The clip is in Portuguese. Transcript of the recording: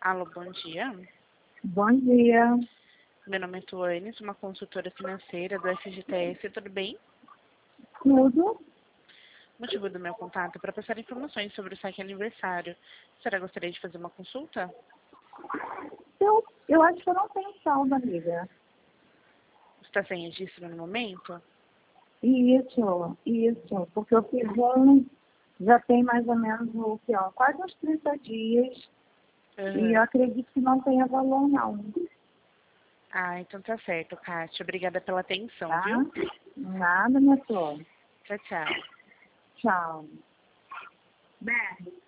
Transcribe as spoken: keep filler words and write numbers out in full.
Alô, bom dia. Bom dia. Meu nome é Tuane, sou uma consultora financeira do F G T S, tudo bem? Tudo? O motivo do meu contato é para passar informações sobre o saque aniversário. A senhora gostaria de fazer uma consulta? Eu, eu acho que eu não tenho saldo, amiga. Você está sem registro no momento? Isso, isso. Porque eu fiz um, já tem mais ou menos o que, ó, quase uns trinta dias. E eu Uhum. acredito que não tenha valor, não. Ah, então tá certo, Kátia. Obrigada pela atenção, Tá? viu? Nada, minha flor. Tchau, tchau. Tchau. Bem.